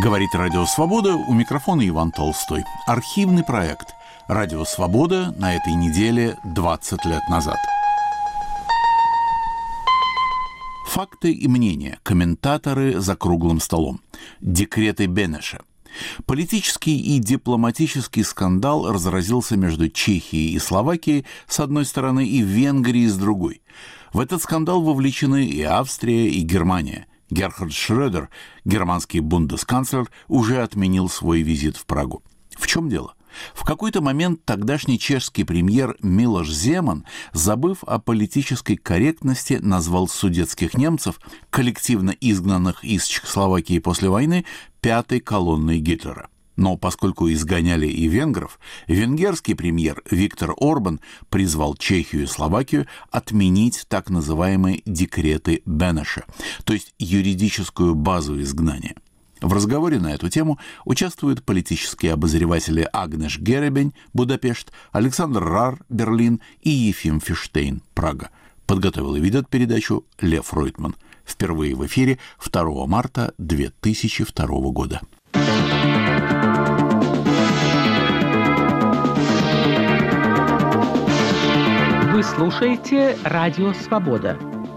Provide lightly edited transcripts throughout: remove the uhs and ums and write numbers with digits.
Говорит Радио Свобода, у микрофона Иван Толстой. Архивный проект «Радио Свобода» на этой неделе 20 лет назад. Факты и мнения. Комментаторы за круглым столом. Декреты Бенеша. Политический и дипломатический скандал разразился между Чехией и Словакией с одной стороны и Венгрией с другой. В этот скандал вовлечены и Австрия, и Германия. Герхард Шрёдер, германский бундесканцлер, уже отменил свой визит в Прагу. В чем дело? В какой-то момент тогдашний чешский премьер Милош Земан, забыв о политической корректности, назвал судетских немцев, коллективно изгнанных из Чехословакии после войны, пятой колонной Гитлера. Но поскольку изгоняли и венгров, венгерский премьер Виктор Орбан призвал Чехию и Словакию отменить так называемые декреты Бенеша, то есть юридическую базу изгнания. В разговоре на эту тему участвуют политические обозреватели Агнеш Геребень, Будапешт, Александр Рар, Берлин и Ефим Фиштейн, Прага. Подготовил и ведет передачу Лев Ройтман. Впервые в эфире 2 марта 2002 года. Вы слушаете Радио Свобода.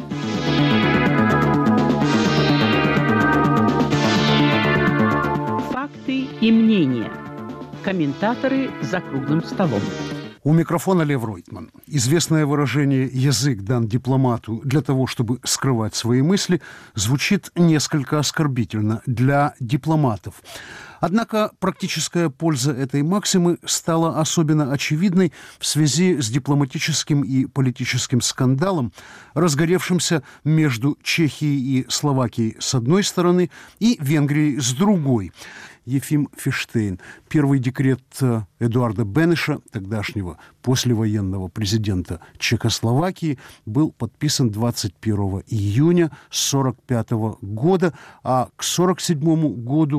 Факты и мнения. Комментаторы за круглым столом. У микрофона Лев Ройтман. Известное выражение «язык дан дипломату для того, чтобы скрывать свои мысли» звучит несколько оскорбительно для дипломатов. Однако практическая польза этой максимы стала особенно очевидной в связи с дипломатическим и политическим скандалом, разгоревшимся между Чехией и Словакией с одной стороны и Венгрией с другой. Ефим Фиштейн. Первый декрет Эдуарда Бенеша, тогдашнего послевоенного президента Чехословакии, был подписан 21 июня 1945 года, а к 1947 году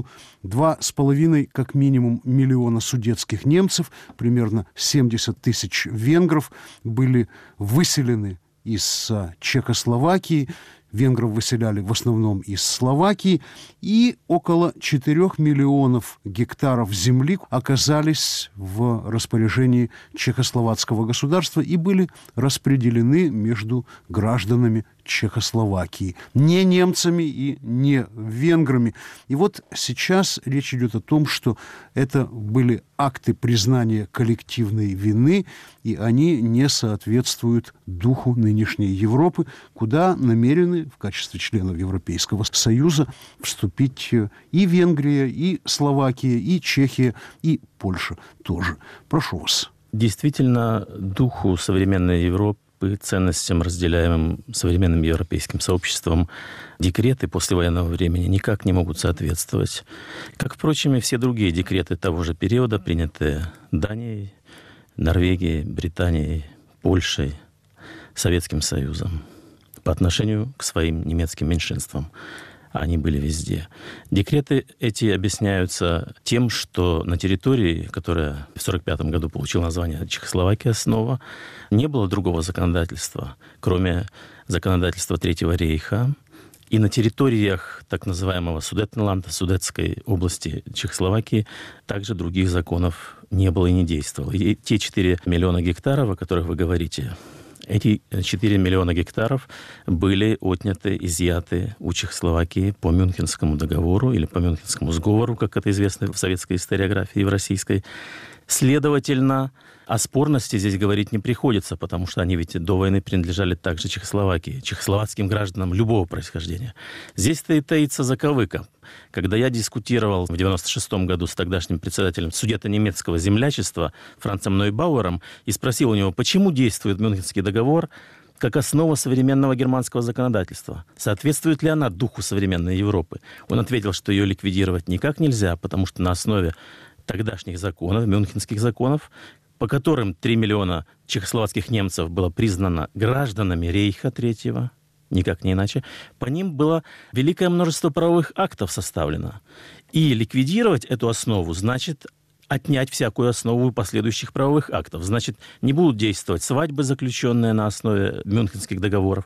2,5 как минимум миллиона судетских немцев, примерно 70 тысяч венгров, были выселены из Чехословакии. Венгров выселяли в основном из Словакии, и около 4 миллионов гектаров земли оказались в распоряжении чехословацкого государства и были распределены между гражданами Чехословакии, не немцами и не венграми. И вот сейчас речь идет о том, что это были акты признания коллективной вины, и они не соответствуют духу нынешней Европы, куда намерены в качестве членов Европейского Союза вступить и Венгрия, и Словакия, и Чехия, и Польша тоже. Прошу вас. Действительно, духу современной Европы, ценностям, разделяемым современным европейским сообществом, декреты послевоенного времени никак не могут соответствовать. Как, впрочем, и все другие декреты того же периода, принятые Данией, Норвегией, Британией, Польшей, Советским Союзом по отношению к своим немецким меньшинствам. Они были везде. Декреты эти объясняются тем, что на территории, которая в 1945 году получила название Чехословакия снова, не было другого законодательства, кроме законодательства Третьего рейха. И на территориях так называемого Судетенланда, Судетской области Чехословакии, также других законов не было и не действовало. И те 4 миллиона гектаров, о которых вы говорите, эти 4 миллиона гектаров были отняты, изъяты у Чехословакии по Мюнхенскому договору или по Мюнхенскому сговору, как это известно в советской историографии и в российской. Следовательно, о спорности здесь говорить не приходится, потому что они ведь до войны принадлежали также Чехословакии, чехословацким гражданам любого происхождения. Здесь-то и таится заковыка. Когда я дискутировал в 1996 году с тогдашним председателем Судето-немецкого землячества Францем Нойбауэром и спросил у него, почему действует Мюнхенский договор как основа современного германского законодательства. Соответствует ли она духу современной Европы? Он ответил, что ее ликвидировать никак нельзя, потому что на основе тогдашних законов, мюнхенских законов, по которым 3 миллиона чехословацких немцев было признано гражданами Рейха Третьего, никак не иначе, по ним было великое множество правовых актов составлено. И ликвидировать эту основу значит отнять всякую основу последующих правовых актов. Значит, не будут действовать свадьбы, заключенные на основе Мюнхенских договоров,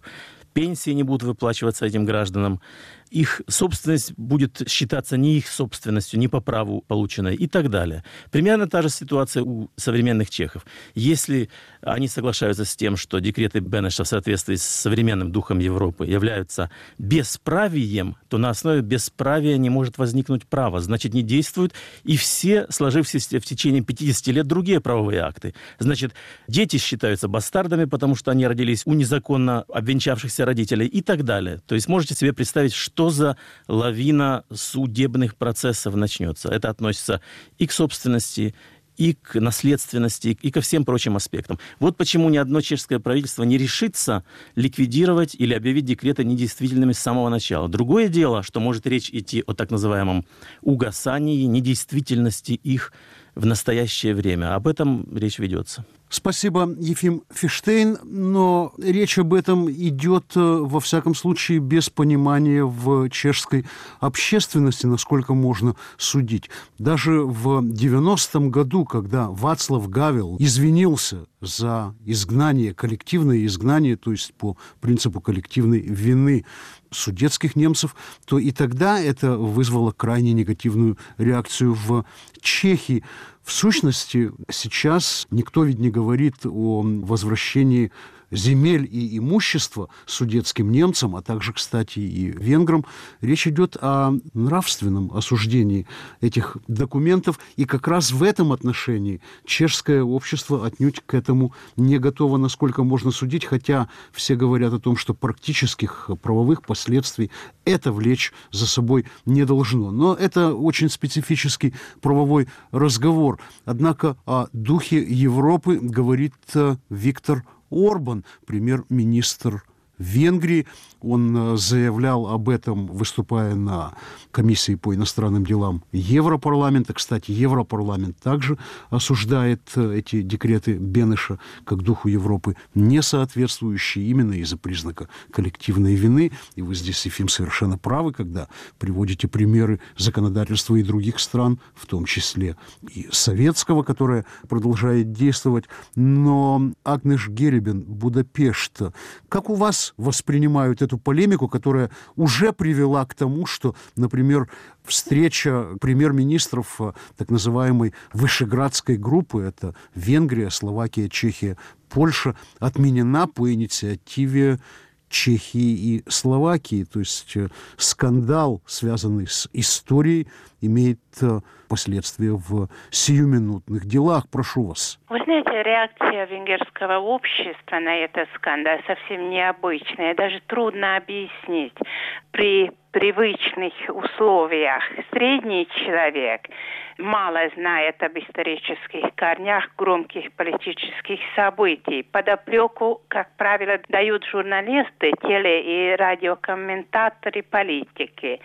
пенсии не будут выплачиваться этим гражданам, их собственность будет считаться не их собственностью, не по праву полученной и так далее. Примерно та же ситуация у современных чехов. Если они соглашаются с тем, что декреты Бенеша в соответствии с современным духом Европы являются бесправием, то на основе бесправия не может возникнуть право. Значит, не действуют и все сложившиеся в течение 50 лет другие правовые акты. Значит, дети считаются бастардами, потому что они родились у незаконно обвенчавшихся родителей и так далее. То есть можете себе представить, что за лавина судебных процессов начнется. Это относится и к собственности, и к наследственности, и ко всем прочим аспектам. Вот почему ни одно чешское правительство не решится ликвидировать или объявить декреты недействительными с самого начала. Другое дело, что может речь идти о так называемом угасании, недействительности их в настоящее время. Об этом речь ведется. Спасибо, Ефим Фиштейн, но речь об этом идет, во всяком случае, без понимания в чешской общественности, насколько можно судить. Даже в 90-м году, когда Вацлав Гавел извинился за изгнание, коллективное изгнание, то есть по принципу коллективной вины судетских немцев, то и тогда это вызвало крайне негативную реакцию в Чехии. В сущности, сейчас никто ведь не говорит о возвращении земель и имущества судетским немцам, а также, кстати, и венграм. Речь идет о нравственном осуждении этих документов, и как раз в этом отношении чешское общество отнюдь к этому не готово, насколько можно судить, хотя все говорят о том, что практических правовых последствий это влечь за собой не должно. Но это очень специфический правовой разговор. Однако о духе Европы говорит Виктор Орбан, премьер-министр Венгрии. Он заявлял об этом, выступая на комиссии по иностранным делам Европарламента. Кстати, Европарламент также осуждает эти декреты Бенеша как духу Европы не соответствующие именно из-за признака коллективной вины. И вы здесь, Ефим, совершенно правы, когда приводите примеры законодательства и других стран, в том числе и советского, которое продолжает действовать. Но, Агнеш Геребен, Будапешт, как у вас воспринимают эту полемику, которая уже привела к тому, что, например, встреча премьер-министров так называемой Вышеградской группы, это Венгрия, Словакия, Чехия, Польша, отменена по инициативе Чехии и Словакии. То есть скандал, связанный с историей, имеет последствия в сиюминутных делах. Прошу вас. Вы знаете, реакция венгерского общества на этот скандал совсем необычная. Даже трудно объяснить. При привычных условиях средний человек мало знает об исторических корнях громких политических событий. Подоплеку, как правило, дают журналисты, теле- и радиокомментаторы, политики.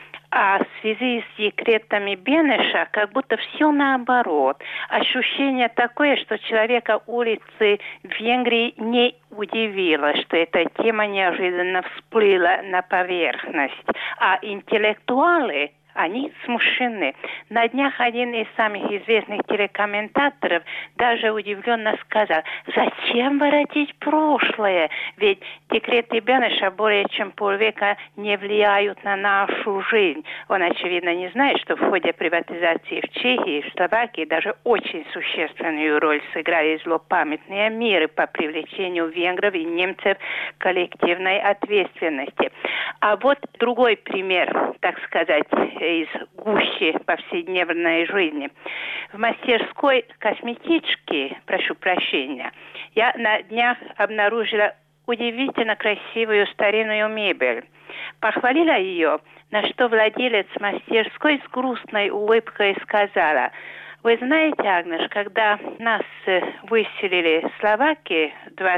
А в связи с декретами Бенеша как будто все наоборот. Ощущение такое, что человека улицы в Венгрии не удивило, что эта тема неожиданно всплыла на поверхность. А интеллектуалы, они смущены. На днях один из самых известных телекомментаторов даже удивленно сказал: зачем воротить прошлое? Ведь декреты Бенеша более чем полвека не влияют на нашу жизнь. Он, очевидно, не знает, что в ходе приватизации в Чехии и в Словакии даже очень существенную роль сыграли злопамятные меры по привлечению венгров и немцев к коллективной ответственности. А вот другой пример, так сказать, из гущи повседневной жизни. В мастерской косметички, прошу прощения, я на днях обнаружила удивительно красивую старинную мебель. Похвалила ее, на что владелец мастерской с грустной улыбкой сказала: вы знаете, Агнеш, когда нас выселили в Словакии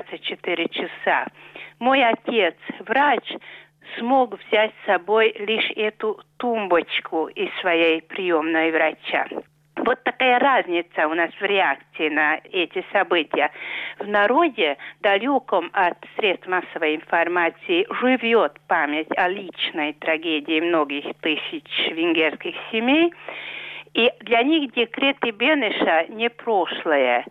24 часа, мой отец, врач, смог взять с собой лишь эту тумбочку из своей приемной врача. Вот такая разница у нас в реакции на эти события. В народе, далеком от средств массовой информации, живет память о личной трагедии многих тысяч венгерских семей. И для них декреты Бенеша не прошлое,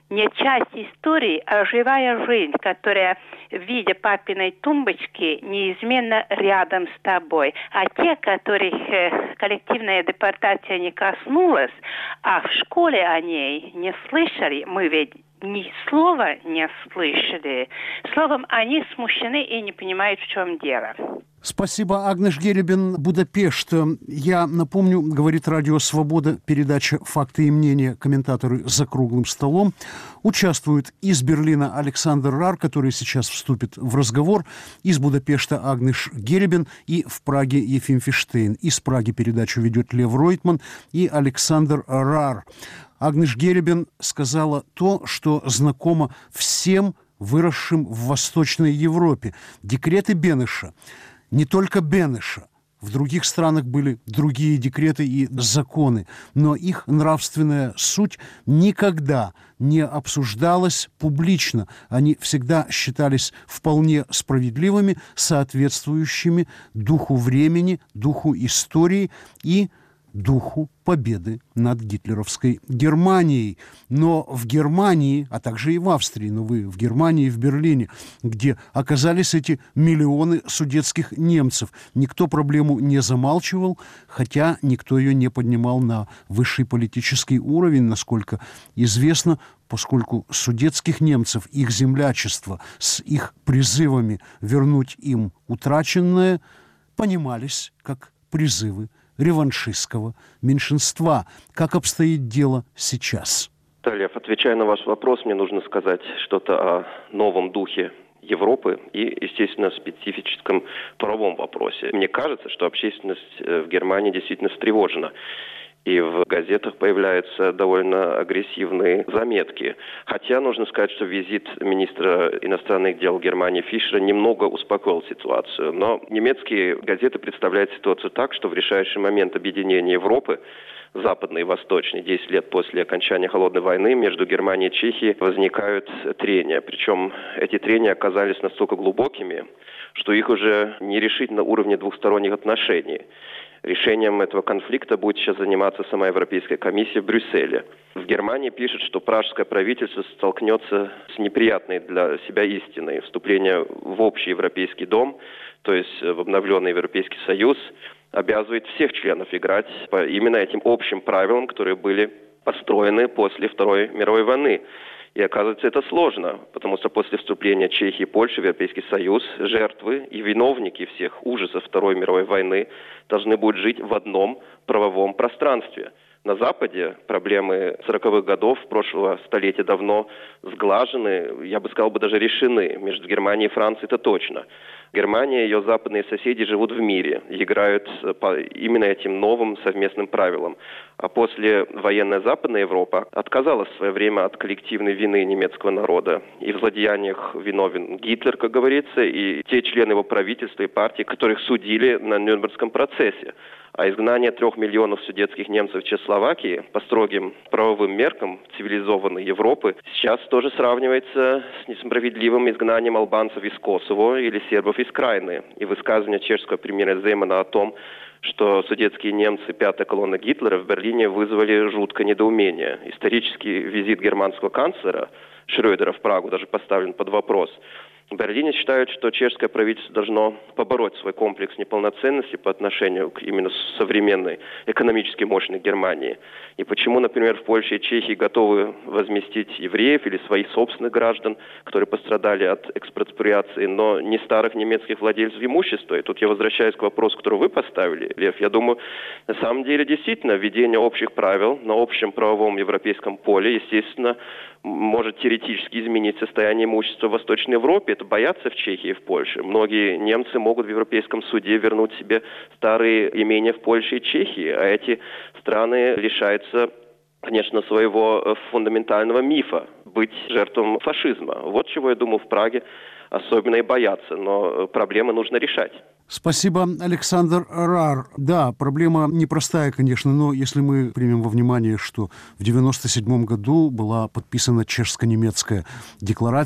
не часть истории, а живая жизнь, которая в виде папиной тумбочки неизменно рядом с тобой. А те, которых коллективная депортация не коснулась, а в школе о ней не слышали, мы ведь ни слова не слышали. Словом, они смущены и не понимают, в чем дело. Спасибо, Агнеш Геребин, Будапешт. Я напомню, говорит Радио Свобода, передача «Факты и мнения», комментаторы за круглым столом. Участвуют из Берлина Александр Рар, который сейчас вступит в разговор, из Будапешта Агнеш Геребин и в Праге Ефим Фиштейн. Из Праги передачу ведет Лев Ройтман и Александр Рар. Агнеш Геребин сказала то, что знакомо всем выросшим в Восточной Европе. Декреты Бенеша. Не только Бенеша. В других странах были другие декреты и законы, но их нравственная суть никогда не обсуждалась публично. Они всегда считались вполне справедливыми, соответствующими духу времени, духу истории и духу победы над гитлеровской Германией. Но в Германии, а также и в Австрии, но вы в Германии и в Берлине, где оказались эти миллионы судетских немцев, никто проблему не замалчивал, хотя никто ее не поднимал на высший политический уровень, насколько известно, поскольку судетских немцев, их землячество с их призывами вернуть им утраченное понимались как призывы реваншистского меньшинства. Как обстоит дело сейчас? Лев, отвечая на ваш вопрос, мне нужно сказать что-то о новом духе Европы и, естественно, специфическом правовом вопросе. Мне кажется, что общественность в Германии действительно встревожена. И в газетах появляются довольно агрессивные заметки. Хотя нужно сказать, что визит министра иностранных дел Германии Фишера немного успокоил ситуацию. Но немецкие газеты представляют ситуацию так, что в решающий момент объединения Европы, западной и восточной, 10 лет после окончания Холодной войны, между Германией и Чехией возникают трения. Причем эти трения оказались настолько глубокими, что их уже не решить на уровне двухсторонних отношений. Решением этого конфликта будет сейчас заниматься сама Европейская комиссия в Брюсселе. В Германии пишут, что пражское правительство столкнется с неприятной для себя истиной. Вступление в общий Европейский дом, то есть в обновленный Европейский Союз, обязывает всех членов играть по именно этим общим правилам, которые были построены после Второй мировой войны. И оказывается, это сложно, потому что после вступления Чехии и Польши в Европейский Союз жертвы и виновники всех ужасов Второй мировой войны должны будут жить в одном правовом пространстве. На Западе проблемы 40-х годов прошлого столетия давно сглажены, я бы сказал, даже решены. Между Германией и Францией это точно. Германия и ее западные соседи живут в мире, играют по именно этим новым совместным правилам. А послевоенная Западная Европа отказалась в свое время от коллективной вины немецкого народа. И в злодеяниях виновен Гитлер, как говорится, и те члены его правительства и партии, которых судили на Нюрнбергском процессе. А изгнание 3 миллионов судетских немцев в Чехословакии по строгим правовым меркам цивилизованной Европы сейчас тоже сравнивается с несправедливым изгнанием албанцев из Косово или сербов из Крайны. И высказывание чешского премьера Земана о том, что судетские немцы, пятая колонна Гитлера, в Берлине вызвали жуткое недоумение. Исторический визит германского канцлера Шрёдера в Прагу даже поставлен под вопрос. В Берлине считают, что чешское правительство должно побороть свой комплекс неполноценности по отношению к именно современной экономически мощной Германии. И почему, например, в Польше и Чехии готовы возместить евреев или своих собственных граждан, которые пострадали от экспроприации, но не старых немецких владельцев имущества. И тут я возвращаюсь к вопросу, который вы поставили, Лев. Я думаю, на самом деле действительно введение общих правил на общем правовом европейском поле, естественно, может теоретически изменить состояние имущества в Восточной Европе. Это боятся в Чехии и в Польше. Многие немцы могут в Европейском суде вернуть себе старые имения в Польше и Чехии, а эти страны лишаются, конечно, своего фундаментального мифа быть жертвой фашизма. Вот чего, я думаю, в Праге особенно и боятся, но проблемы нужно решать. Спасибо, Александр Рар. Да, проблема непростая, конечно, но если мы примем во внимание, что в 1997 году была подписана чешско-немецкая декларация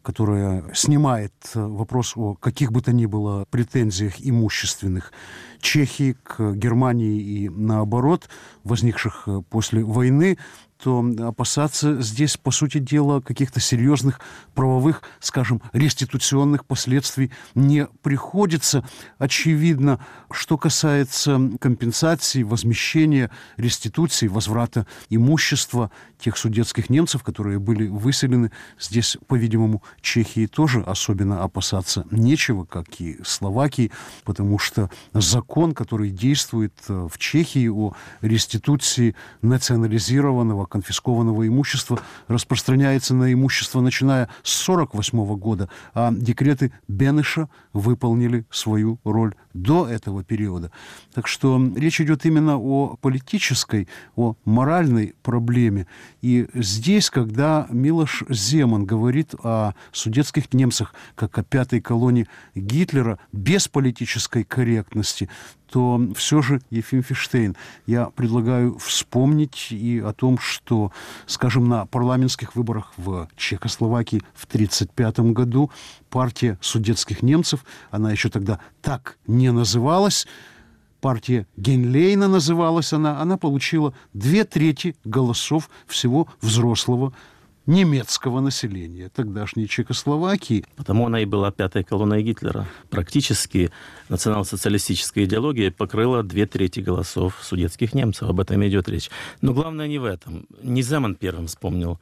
которая снимает вопрос о каких бы то ни было претензиях имущественных Чехии к Германии и наоборот, возникших после войны, то опасаться здесь, по сути дела, каких-то серьезных правовых, скажем, реституционных последствий не приходится. Очевидно, что касается компенсации, возмещения, реституции, возврата имущества тех судетских немцев, которые были выселены, здесь, по-видимому, Чехии тоже особенно опасаться нечего, как и Словакии, потому что закон, который действует в Чехии о реституции национализированного, конфискованного имущества, распространяется на имущество, начиная с 1948 года, а декреты Бенеша выполнили свою роль до этого периода. Так что речь идет именно о политической, о моральной проблеме. И здесь, когда Милош Земан говорит о судетских немцах как о пятой колонии Гитлера без политической корректности, то все же, Ефим Фиштейн, я предлагаю вспомнить и о том, что, скажем, на парламентских выборах в Чехословакии в 1935 году партия судетских немцев, она еще тогда так не называлась, партия Гейнлейна называлась она получила 2/3 голосов всего взрослого немецкого населения тогдашней Чехословакии. Потому она и была пятой колонной Гитлера. Практически национал-социалистическая идеология покрыла 2/3 голосов судетских немцев. Об этом идет речь. Но главное не в этом. Не Земан первым вспомнил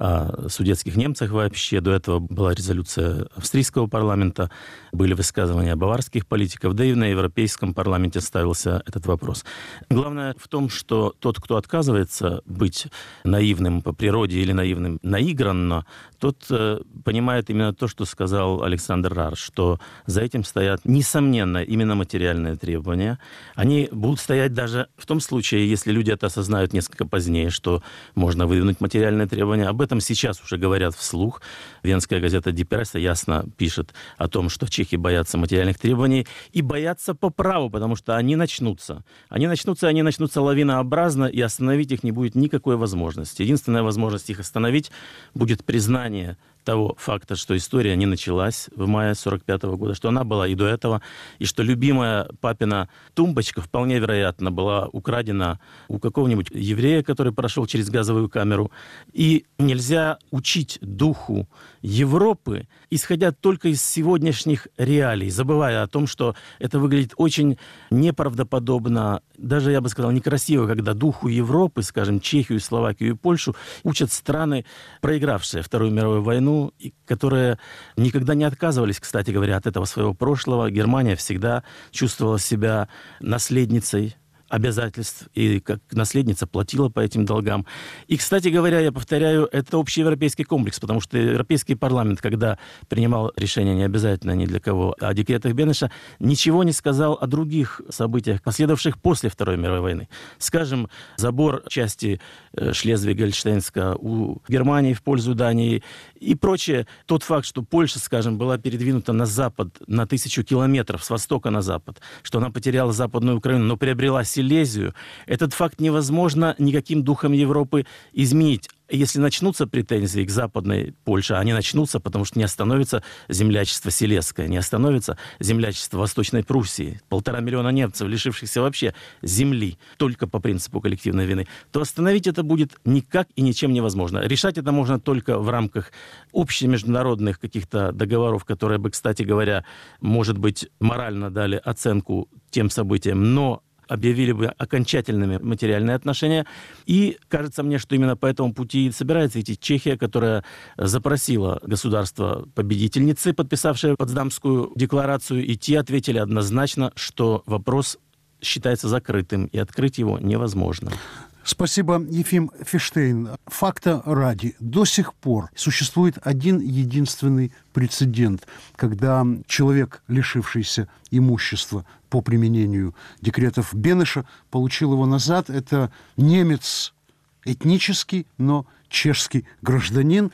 о судетских немцах вообще. До этого была резолюция австрийского парламента, были высказывания баварских политиков, да и на Европейском парламенте ставился этот вопрос. Главное в том, что тот, кто отказывается быть наивным по природе или наивным наигранно, тот понимает именно то, что сказал Александр Рар, что за этим стоят, несомненно, именно материальные требования. Они будут стоять даже в том случае, если люди это осознают несколько позднее, что можно выдвинуть материальные требования. Об этом сейчас уже говорят вслух. Венская газета «Die Presse» ясно пишет о том, что чехи боятся материальных требований и боятся по праву, потому что они начнутся. Они начнутся лавинообразно, и остановить их не будет никакой возможности. Единственная возможность их остановить будет признание того факта, что история не началась в мае 1945 года, что она была и до этого, и что любимая папина тумбочка вполне вероятно была украдена у какого-нибудь еврея, который прошел через газовую камеру. И нельзя учить духу Европы, исходя только из сегодняшних реалий, забывая о том, что это выглядит очень неправдоподобно, даже, я бы сказал, некрасиво, когда духу Европы, скажем, Чехию, Словакию и Польшу учат страны, проигравшие Вторую мировую войну, и которые никогда не отказывались, кстати говоря, от этого своего прошлого. Германия всегда чувствовала себя наследницей обязательств и как наследница платила по этим долгам. И, кстати говоря, я повторяю, это общеевропейский комплекс, потому что Европейский парламент, когда принимал решение не обязательно ни для кого о декретах Бенеша, ничего не сказал о других событиях, последовавших после Второй мировой войны. Скажем, забор части Шлезвиг-Гольштейнска у Германии в пользу Дании и прочее. Тот факт, что Польша, скажем, была передвинута на запад на 1000 километров, с востока на запад, что она потеряла Западную Украину, но приобрела Силезию, этот факт невозможно никаким духом Европы изменить. Если начнутся претензии к Западной Польше, они начнутся, потому что не остановится землячество Силезское, не остановится землячество Восточной Пруссии, 1,5 миллиона немцев, лишившихся вообще земли, только по принципу коллективной вины, то остановить это будет никак и ничем невозможно. Решать это можно только в рамках общемеждународных каких-то договоров, которые бы, кстати говоря, может быть, морально дали оценку тем событиям, но объявили бы окончательными материальные отношения. И кажется мне, что именно по этому пути собирается идти Чехия, которая запросила государство-победительницы, подписавшее Потсдамскую декларацию, и те ответили однозначно, что вопрос считается закрытым, и открыть его невозможно. Спасибо, Ефим Фиштейн. Факта ради, до сих пор существует один единственный прецедент, когда человек, лишившийся имущества по применению декретов Бенеша, получил его назад. Это немец этнический, но чешский гражданин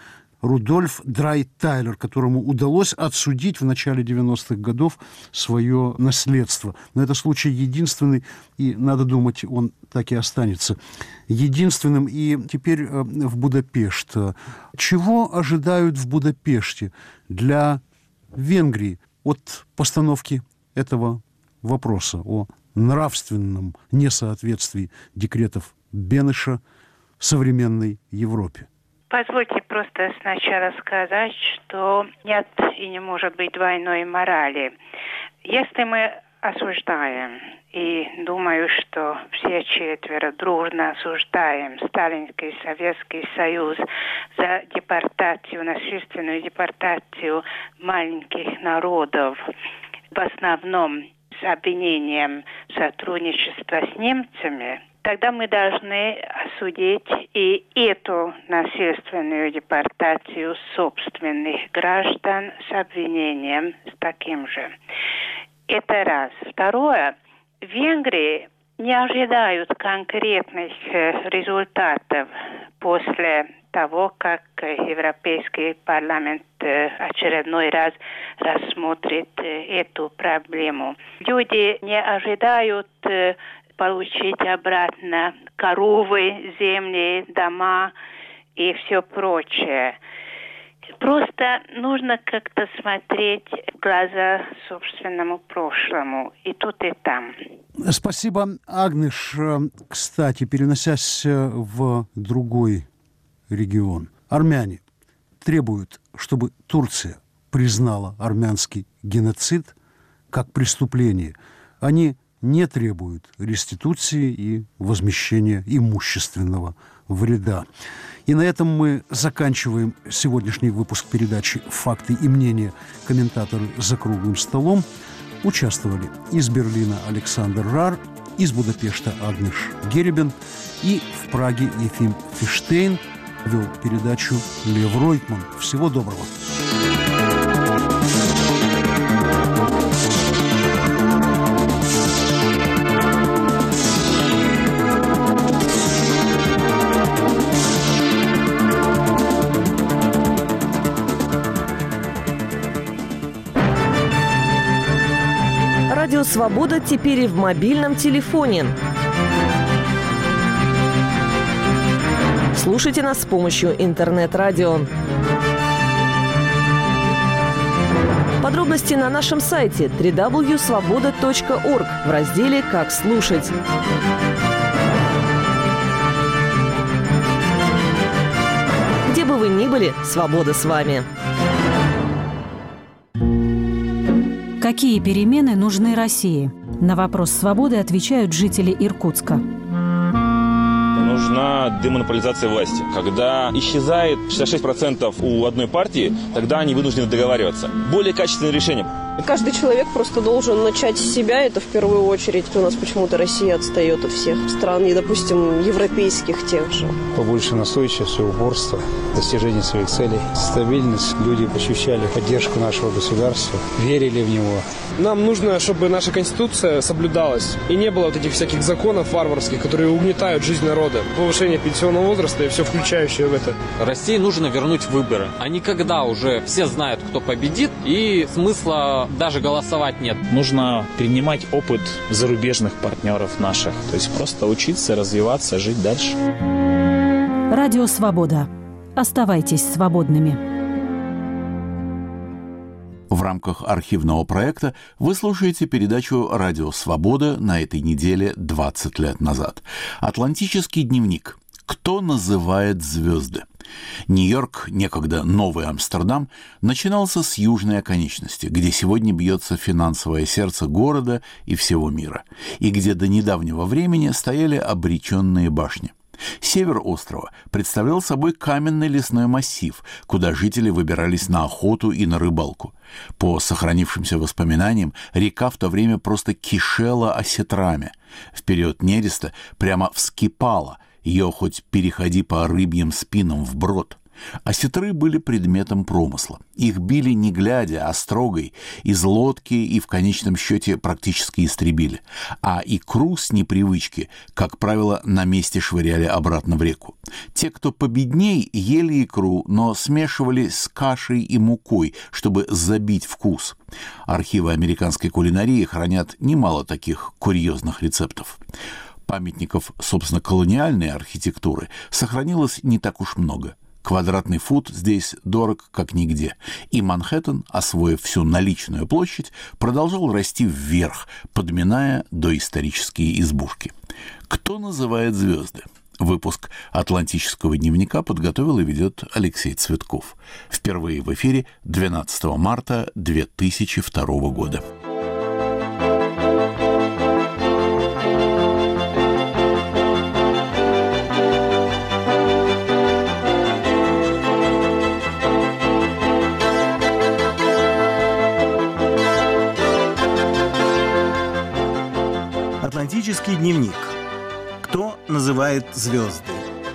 Рудольф Драйт-Тайлер, которому удалось отсудить в начале 90-х годов свое наследство. Но это случай единственный, и, надо думать, он так и останется единственным. И теперь в Будапешт. Чего ожидают в Будапеште для Венгрии от постановки этого вопроса о нравственном несоответствии декретов Бенеша современной Европе? Позвольте просто сначала сказать, что нет и не может быть двойной морали. Если мы осуждаем, и думаю, что все четверо дружно осуждаем Сталинский Советский Союз за депортацию, насильственную депортацию маленьких народов, в основном с обвинением сотрудничества с немцами, тогда мы должны осудить и эту насильственную депортацию собственных граждан с обвинением с таким же. Это раз. Второе. В Венгрии не ожидают конкретных результатов после того, как Европейский парламент очередной раз рассмотрит эту проблему. Люди не ожидают получить обратно коровы, земли, дома и все прочее. Просто нужно как-то смотреть в глаза собственному прошлому, и тут, и там. Спасибо, Агнеш. Кстати, переносясь в другой регион, армяне требуют, чтобы Турция признала армянский геноцид как преступление. Они не требуют реституции и возмещения имущественного вреда. И на этом мы заканчиваем сегодняшний выпуск передачи «Факты и мнения». Комментаторы «За круглым столом» участвовали из Берлина Александр Рар, из Будапешта Агнеш Геребен и в Праге Ефим Фиштейн. Вел передачу Лев Ройтман. Всего доброго. Радио «Свобода» теперь и в мобильном телефоне. Слушайте нас с помощью интернет-радио. Подробности на нашем сайте www.svoboda.org в разделе «Как слушать». Где бы вы ни были, свобода с вами. Какие перемены нужны России? На вопрос «Свободы» отвечают жители Иркутска. Нужна демонополизация власти. Когда исчезает 66% у одной партии, тогда они вынуждены договариваться. Более качественное решение. Каждый человек просто должен начать с себя, это в первую очередь. У нас почему-то Россия отстает от всех стран, и, допустим, европейских тех же. Побольше настойчивости, упорства, достижения своих целей, стабильность. Люди ощущали поддержку нашего государства, верили в него. Нам нужно, чтобы наша Конституция соблюдалась, и не было вот этих всяких законов варварских, которые угнетают жизнь народа. Повышение пенсионного возраста и все включающее в это. России нужно вернуть выборы. А не когда уже все знают, кто победит, и смысла даже голосовать нет. Нужно принимать опыт зарубежных партнеров наших. То есть просто учиться, развиваться, жить дальше. Радио «Свобода». Оставайтесь свободными. В рамках архивного проекта вы слушаете передачу «Радио Свобода» на этой неделе 20 лет назад. «Атлантический дневник. Кто называет звезды?» Нью-Йорк, некогда Новый Амстердам, начинался с южной оконечности, где сегодня бьется финансовое сердце города и всего мира, и где до недавнего времени стояли обреченные башни. Север острова представлял собой каменный лесной массив, куда жители выбирались на охоту и на рыбалку. По сохранившимся воспоминаниям, река в то время просто кишела осетрами. В период нереста прямо вскипала, ее хоть переходи по рыбьим спинам вброд. Осетры были предметом промысла. Их били не глядя, а строгой, из лодки и в конечном счете практически истребили. А икру с непривычки, как правило, на месте швыряли обратно в реку. Те, кто победней, ели икру, но смешивали с кашей и мукой, чтобы забить вкус. Архивы американской кулинарии хранят немало таких курьезных рецептов. Памятников, собственно, колониальной архитектуры сохранилось не так уж много. Квадратный фут здесь дорог как нигде. И Манхэттен, освоив всю наличную площадь, продолжал расти вверх, подминая доисторические избушки. Кто называет звезды? Выпуск «Атлантического дневника» подготовил и ведет Алексей Цветков. Впервые в эфире 12 марта 2002 года. Атлантический дневник. Кто называет звезды?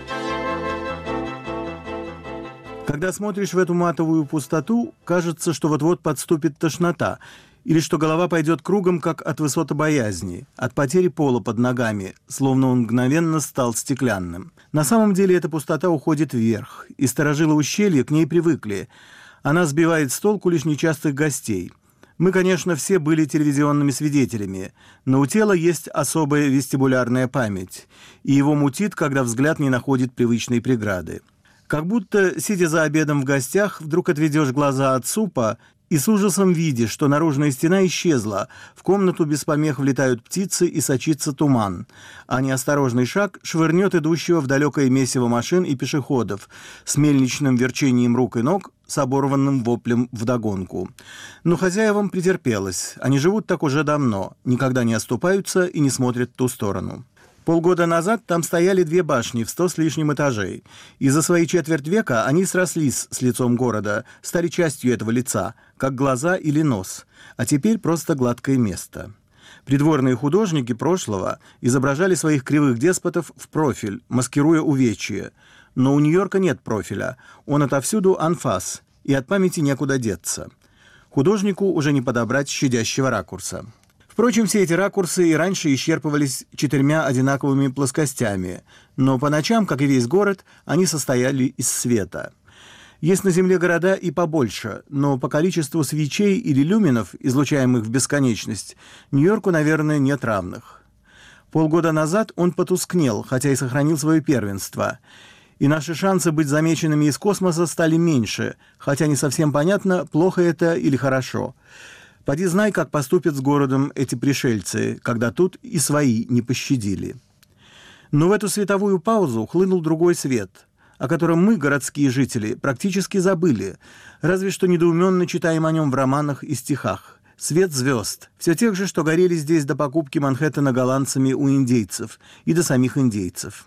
Когда смотришь в эту матовую пустоту, кажется, что вот-вот подступит тошнота, или что голова пойдет кругом, как от высотобоязни, от потери пола под ногами, словно он мгновенно стал стеклянным. На самом деле эта пустота уходит вверх, и старожилы ущелья к ней привыкли. Она сбивает с толку лишь нечастых гостей. Мы, конечно, все были телевизионными свидетелями, но у тела есть особая вестибулярная память, и его мутит, когда взгляд не находит привычной преграды. Как будто, сидя за обедом в гостях, вдруг отведешь глаза от супа и с ужасом видишь, что наружная стена исчезла, в комнату без помех влетают птицы и сочится туман, а неосторожный шаг швырнет идущего в далекое месиво машин и пешеходов с мельничным верчением рук и ног, с оборванным воплем вдогонку. Но хозяевам претерпелось, они живут так уже давно, никогда не оступаются и не смотрят в ту сторону. Полгода назад там стояли 2 башни в 100 с лишним этажей, и за свои четверть века они срослись с лицом города, стали частью этого лица, как глаза или нос, а теперь просто гладкое место. Придворные художники прошлого изображали своих кривых деспотов в профиль, маскируя увечья. Но у Нью-Йорка нет профиля, он отовсюду анфас, и от памяти некуда деться. Художнику уже не подобрать щадящего ракурса. Впрочем, все эти ракурсы и раньше исчерпывались 4 одинаковыми плоскостями, но по ночам, как и весь город, они состояли из света. Есть на Земле города и побольше, но по количеству свечей или люминов, излучаемых в бесконечность, Нью-Йорку, наверное, нет равных. Полгода назад он потускнел, хотя и сохранил свое первенство. И наши шансы быть замеченными из космоса стали меньше, хотя не совсем понятно, плохо это или хорошо. Поди знай, как поступят с городом эти пришельцы, когда тут и свои не пощадили. Но в эту световую паузу хлынул другой свет, о котором мы, городские жители, практически забыли, разве что недоуменно читаем о нем в романах и стихах. Свет звезд, все тех же, что горели здесь до покупки Манхэттена голландцами у индейцев и до самих индейцев.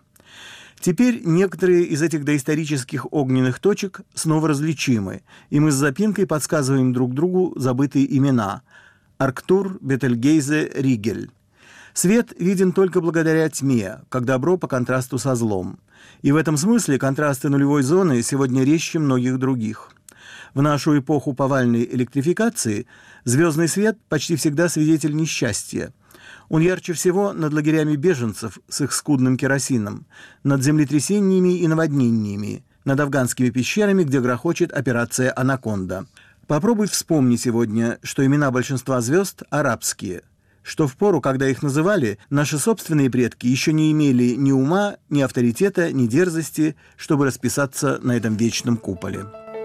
Теперь некоторые из этих доисторических огненных точек снова различимы, и мы с запинкой подсказываем друг другу забытые имена – Арктур, Бетельгейзе, Ригель. Свет виден только благодаря тьме, как добро по контрасту со злом. И в этом смысле контрасты нулевой зоны сегодня резче многих других. В нашу эпоху повальной электрификации звездный свет почти всегда свидетель несчастья. Он ярче всего над лагерями беженцев с их скудным керосином, над землетрясениями и наводнениями, над афганскими пещерами, где грохочет операция «Анаконда». Попробуй вспомни сегодня, что имена большинства звезд арабские, что в пору, когда их называли, наши собственные предки еще не имели ни ума, ни авторитета, ни дерзости, чтобы расписаться на этом вечном куполе.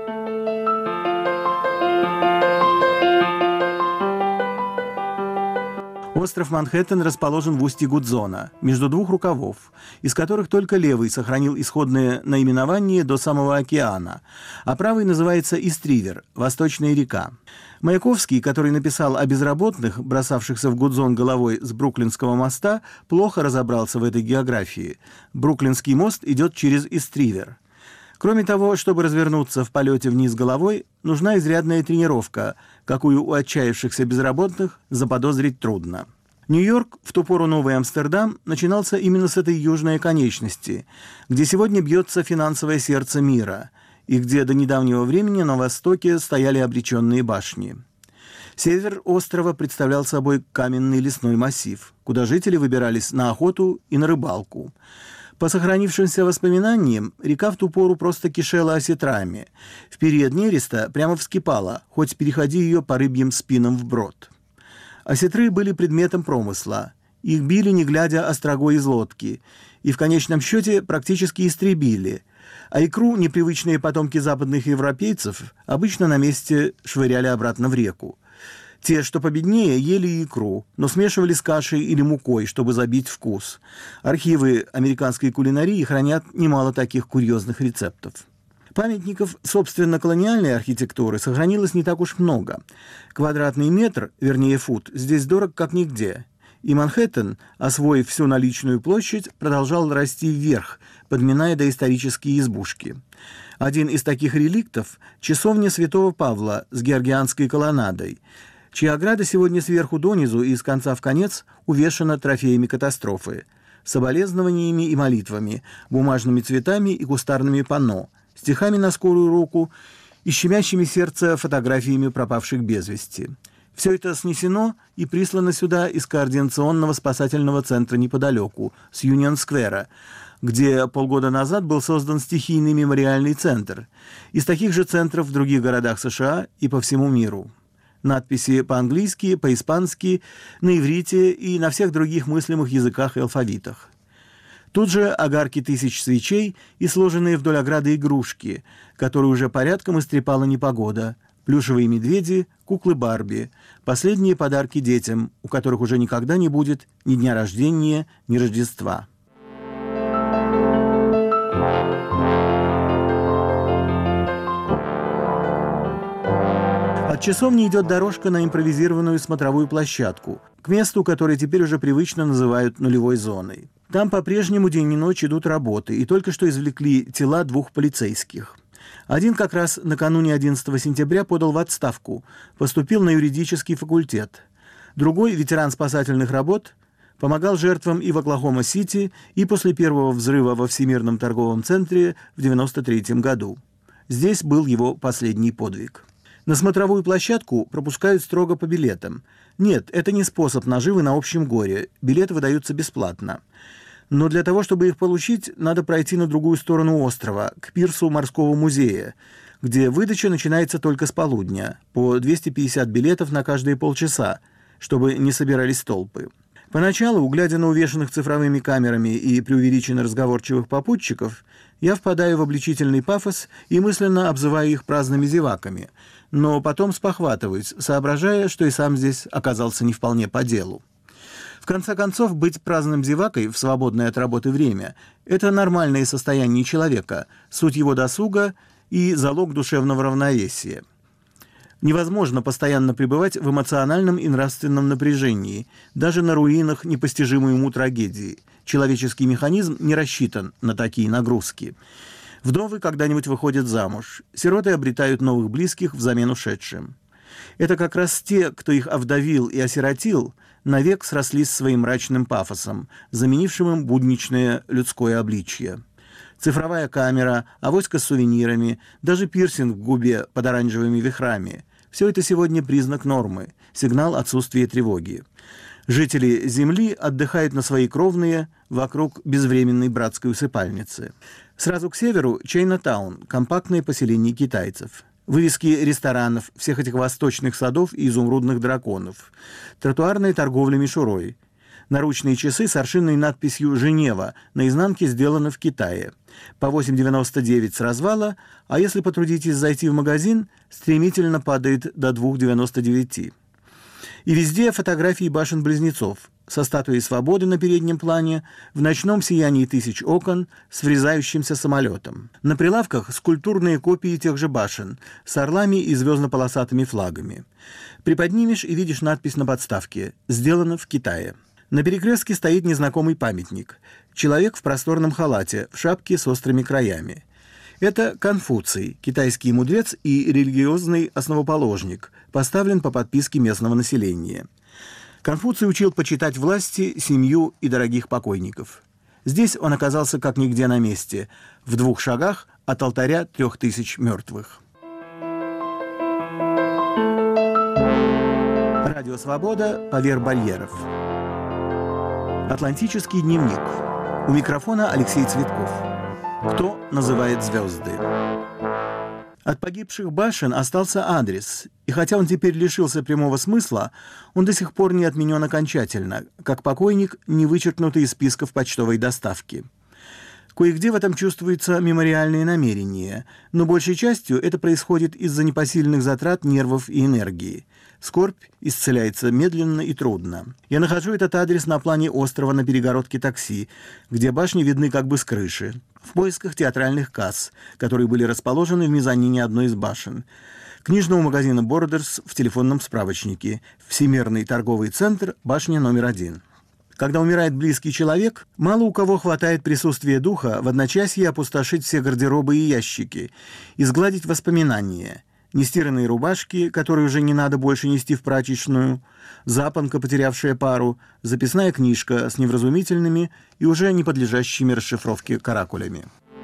Остров Манхэттен расположен в устье Гудзона, между 2 рукавов, из которых только левый сохранил исходное наименование до самого океана, а правый называется Истривер, Восточная река. Маяковский, который написал о безработных, бросавшихся в Гудзон головой с Бруклинского моста, плохо разобрался в этой географии. Бруклинский мост идет через Истривер. Кроме того, чтобы развернуться в полете вниз головой, нужна изрядная тренировка, какую у отчаявшихся безработных заподозрить трудно. Нью-Йорк, в ту пору Новый Амстердам, начинался именно с этой южной оконечности, где сегодня бьется финансовое сердце мира. и где до недавнего времени на востоке стояли обреченные башни. Север острова представлял собой каменный лесной массив, куда жители выбирались на охоту и на рыбалку. По сохранившимся воспоминаниям, река в ту пору просто кишела осетрами. В период нереста прямо вскипала, хоть переходи ее по рыбьим спинам вброд. Осетры были предметом промысла. Их били, не глядя, острогой из лодки, и в конечном счете практически истребили. А икру непривычные потомки западных европейцев обычно на месте швыряли обратно в реку. Те, что победнее, ели икру, но смешивали с кашей или мукой, чтобы забить вкус. Архивы американской кулинарии хранят немало таких курьезных рецептов. Памятников, собственно, колониальной архитектуры сохранилось не так уж много. Квадратный метр, вернее фут, здесь дорог как нигде. И Манхэттен, освоив всю наличную площадь, продолжал расти вверх, подминая доисторические избушки. Один из таких реликтов – часовня Святого Павла с георгианской колоннадой, чья ограда сегодня сверху донизу и с конца в конец увешана трофеями катастрофы, соболезнованиями и молитвами, бумажными цветами и кустарными панно, стихами на скорую руку и щемящими сердце фотографиями пропавших без вести. Все это снесено и прислано сюда из координационного спасательного центра неподалеку, с Юнион-сквера, где полгода назад был создан стихийный мемориальный центр, из таких же центров в других городах США и по всему миру. Надписи по-английски, по-испански, на иврите и на всех других мыслимых языках и алфавитах. Тут же огарки тысяч свечей и сложенные вдоль ограды игрушки, которые уже порядком истрепала непогода, плюшевые медведи, куклы Барби, последние подарки детям, у которых уже никогда не будет ни дня рождения, ни Рождества. От часовни идет дорожка на импровизированную смотровую площадку, к месту, которое теперь уже привычно называют нулевой зоной. Там по-прежнему день и ночь идут работы, и только что извлекли тела 2 полицейских. Один как раз накануне 11 сентября подал в отставку, поступил на юридический факультет. Другой, ветеран спасательных работ, помогал жертвам и в Оклахома-Сити, и после первого взрыва во Всемирном торговом центре в 1993 году. Здесь был его последний подвиг. На смотровую площадку пропускают строго по билетам. Нет, это не способ наживы на общем горе. Билеты выдаются бесплатно. Но для того, чтобы их получить, надо пройти на другую сторону острова, к пирсу морского музея, где выдача начинается только с полудня, по 250 билетов на каждые полчаса, чтобы не собирались толпы. Поначалу, глядя на увешанных цифровыми камерами и преувеличенно разговорчивых попутчиков, я впадаю в обличительный пафос и мысленно обзываю их праздными зеваками, но потом спохватываюсь, соображая, что и сам здесь оказался не вполне по делу. В конце концов, быть праздным зевакой в свободное от работы время – это нормальное состояние человека, суть его досуга и залог душевного равновесия. Невозможно постоянно пребывать в эмоциональном и нравственном напряжении, даже на руинах непостижимой уму трагедии. Человеческий механизм не рассчитан на такие нагрузки. Вдовы когда-нибудь выходят замуж, сироты обретают новых близких взамен ушедшим. Это как раз те, кто их овдовил и осиротил, навек срослись своим мрачным пафосом, заменившим им будничное людское обличье. Цифровая камера, авоська с сувенирами, даже пирсинг в губе под оранжевыми вихрами – все это сегодня признак нормы, сигнал отсутствия тревоги. Жители Земли отдыхают на свои кровные вокруг безвременной братской усыпальницы. Сразу к северу – Чайнатаун, компактное поселение китайцев. Вывески ресторанов, всех этих восточных садов и изумрудных драконов. Тротуарная торговля мишурой. Наручные часы с аршинной надписью «Женева» на изнанке сделаны в Китае. По 8,99 с развала, а если потрудитесь зайти в магазин, стремительно падает до 2,99. И везде фотографии башен-близнецов со статуей свободы на переднем плане, в ночном сиянии тысяч окон с врезающимся самолетом. На прилавках скульптурные копии тех же башен с орлами и звездно-полосатыми флагами. Приподнимешь и видишь надпись на подставке «Сделано в Китае». На перекрестке стоит незнакомый памятник. Человек в просторном халате, в шапке с острыми краями. Это Конфуций, китайский мудрец и религиозный основоположник, поставлен по подписке местного населения. Конфуций учил почитать власти, семью и дорогих покойников. Здесь он оказался как нигде на месте, в 2 шагах от алтаря 3000 мертвых. Радио «Свобода» поверх барьеров. Атлантический дневник. У микрофона Алексей Цветков. Кто называет звезды? От погибших башен остался адрес, и хотя он теперь лишился прямого смысла, он до сих пор не отменен окончательно, как покойник, не вычеркнутый из списков почтовой доставки. Кое-где в этом чувствуются мемориальные намерения, но большей частью это происходит из-за непосильных затрат нервов и энергии. Скорбь исцеляется медленно и трудно. Я нахожу этот адрес на плане острова на перегородке такси, где башни видны как бы с крыши, в поисках театральных касс, которые были расположены в мезонине одной из башен, книжного магазина «Бордерс» в телефонном справочнике, Всемирный торговый центр, башня номер 1. Когда умирает близкий человек, мало у кого хватает присутствия духа в одночасье опустошить все гардеробы и ящики, изгладить воспоминания, нестиранные рубашки, которые уже не надо больше нести в прачечную, запонка, потерявшая пару, записная книжка с невразумительными и уже не подлежащими расшифровке каракулями.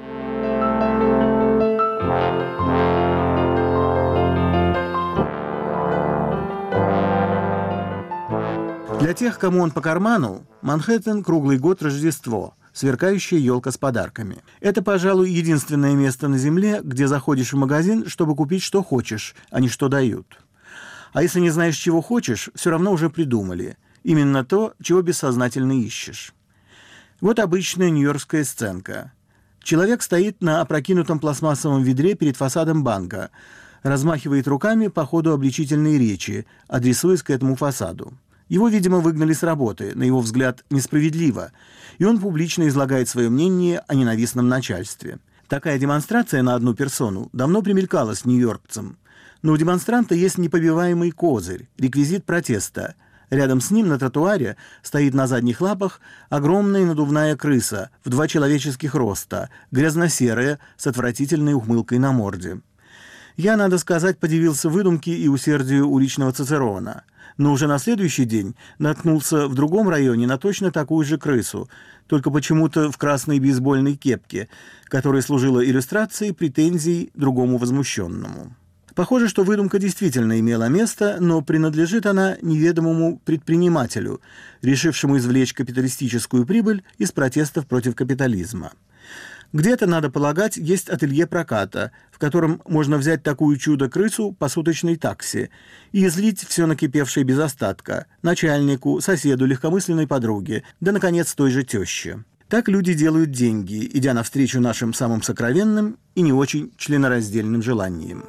Для тех, кому он по карману, Манхэттен круглый год Рождество, сверкающая елка с подарками. Это, пожалуй, единственное место на Земле, где заходишь в магазин, чтобы купить что хочешь, а не что дают. А если не знаешь, чего хочешь, все равно уже придумали. Именно то, чего бессознательно ищешь. Вот обычная нью-йоркская сценка. Человек стоит на опрокинутом пластмассовом ведре перед фасадом банка, размахивает руками по ходу обличительной речи, адресуясь к этому фасаду. Его, видимо, выгнали с работы, на его взгляд, несправедливо, и он публично излагает свое мнение о ненавистном начальстве. Такая демонстрация на одну персону давно примелькалась нью-йоркцам. Но у демонстранта есть непобиваемый козырь, реквизит протеста. Рядом с ним на тротуаре стоит на задних лапах огромная надувная крыса в 2 человеческих роста, грязно-серая, с отвратительной ухмылкой на морде. Я, надо сказать, подивился выдумке и усердию уличного Цицерона. Но уже на следующий день наткнулся в другом районе на точно такую же крысу, только почему-то в красной бейсбольной кепке, которая служила иллюстрацией претензий другому возмущенному. Похоже, что выдумка действительно имела место, но принадлежит она неведомому предпринимателю, решившему извлечь капиталистическую прибыль из протестов против капитализма. Где-то, надо полагать, есть ателье проката, в котором можно взять такую чудо-крысу по суточной таксе и излить все накипевшее без остатка начальнику, соседу, легкомысленной подруге, да, наконец, той же теще. Так люди делают деньги, идя навстречу нашим самым сокровенным и не очень членораздельным желаниям.